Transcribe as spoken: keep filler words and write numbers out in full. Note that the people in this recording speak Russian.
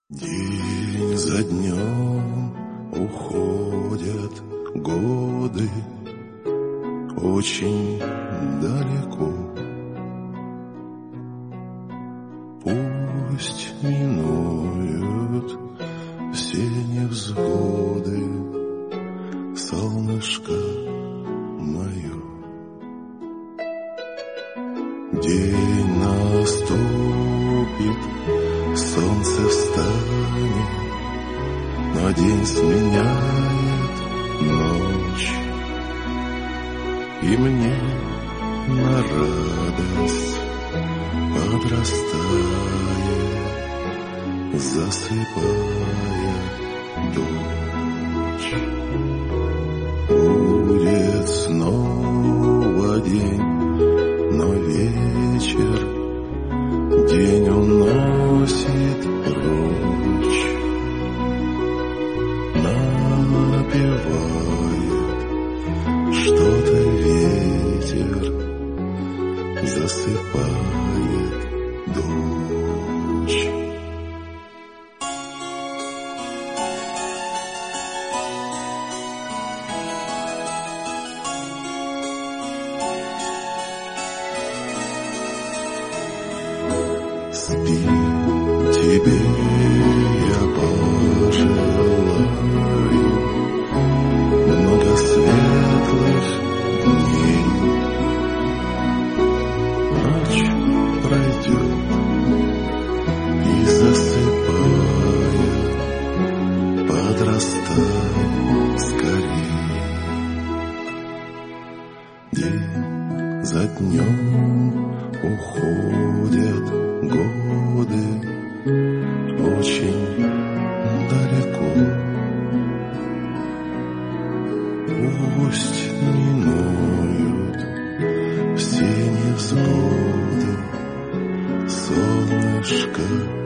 День за днем уходят годы очень далеко. Пусть минуют все невзгоды, солнышко мое. День наступит, солнце встанет, но день сменяет ночь. И мне на радость подрастает, засыпая дочь. Будет снова день, но вечер день уносит прочь. Напевает что-то ветер, засыпает дочь. Спи, тебе я пожелаю много светлых дней. Ночь пройдет, и засыпая, подрастай скорей. День за днем уходят годы очень далеко. Пусть минуют все невзгоды, солнышко